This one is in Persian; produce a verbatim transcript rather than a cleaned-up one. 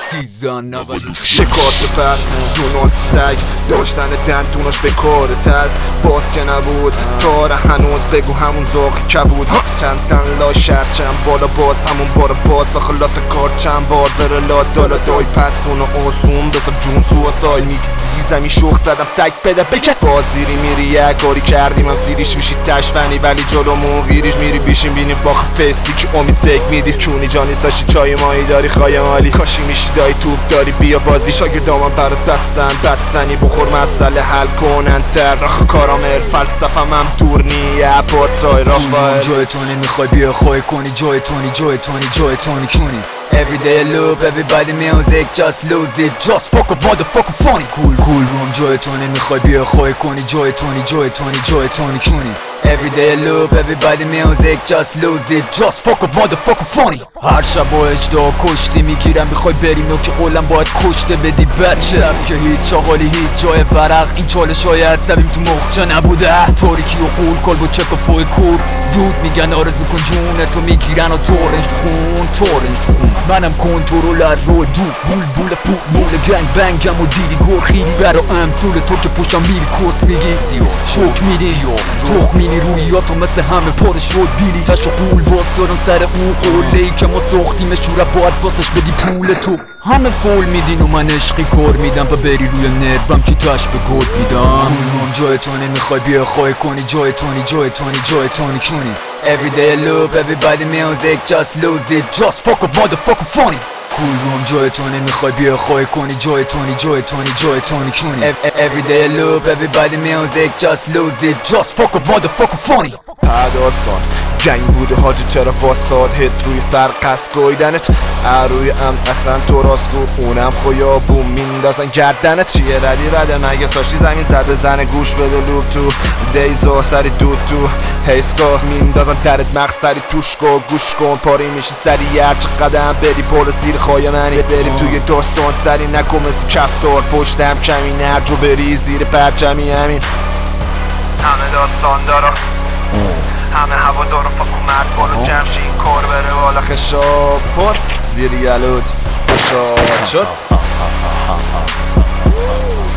سیزن نود شکارت پس دونالد سگ داشتن دندوناش به کارت است باز که نبود تاره هنوز بگو همون زاق کبود چند تن لا شهر چند بالا باز همون بار باز داخلات کار چند بار داره لا دالا دای پس اونو آسون بساب جون سو سای میگی زیر زمین شوخ زدم سگ بده بکن باز زیری میری یک کاری کردیم هم زیریش میشی تشفنی ولی جلومون غیریش میری بیشیم بینیم باخ فستی که امید تک میدی چونی جانی ساشی چای مایی داری خای مالی کاشی میشی دای توپ داری بیا بازی شاگردامم برات دستن بستنی بخور مسئله حل کنن ترخ کارامل فلسفم هم دور نیه پارتای راه باید جای تو نمیخوای بیا خواهی کنی جای تونی جای تونی جای تونی کونی Everyday I loop, everybody music, just lose it, just fuck up motherfucking funny Cool, cool room, جای تو نمیخوای بیا خواهی کنی جای تونی جای تونی جای تونی کونی Everyday I loop, everybody music, just lose it, just fuck up motherfucking funny هر شب با اجدا کشتی میگیرم میخوای بری نوک قولم باید کشته بدی بچه شب که هیچ آقالی هیچ جای ورق این چالش های عصبیم تو مخچه نبوده تاریکی و قول کل با چک و فوی کور زود میگن آرزو کن جونه تو میگیرن و تورنج خون تورنج خون منم کنترلر رو دو بول بول پول مول گنگ بنگم و دیدی گل خیلی برا امثول تو که پشتم میری کس میگی شوک میدی تخ مینی روی یا تو مثل همه پاره شد بیلی تش و قول باز دارم سر اون قوله که ما ساختیم شوره باید واسش بدی پول تو همه فول میدین و من عشقی کار میدم و بری روی نروم چی تش به گل میدم کلوم جای تو نمیخوای بیا خواهی کنی جای تونی جای تونی جای تونی کونی Everyday I loop, everybody music, just lose it, just fuck up motherfucking funny Cool room جای تو نمیخوای بیا خواهی کنی جای تونی جای تونی جای تونی کونی Everyday I loop, everybody music, just lose it, just fuck up motherfucking funny داستان جنگ بوده حاجی چرا واساد هت روی سر قصد گویدنت اروی ام اصلا تو راست گو اونم خویا بوم میندازن گردنت چیه ردی رده مگه ساشی زمین زده زن گوش بده لوب تو دیزا سری دود تو هیسکا میندازن درت مغز سری توش کن گوش کن پاری میشی سری هرچ قدم بری پول زیر خواهی منی بریم توی داستان سری نکن مثل کفتار پشتم کمی نرجو بری زیر پرچمی همین همه داستان دارم همه هوا دارم فاک اومد بالا جمشین کار بره بالا خشاب کن زیر یلود خشاب شد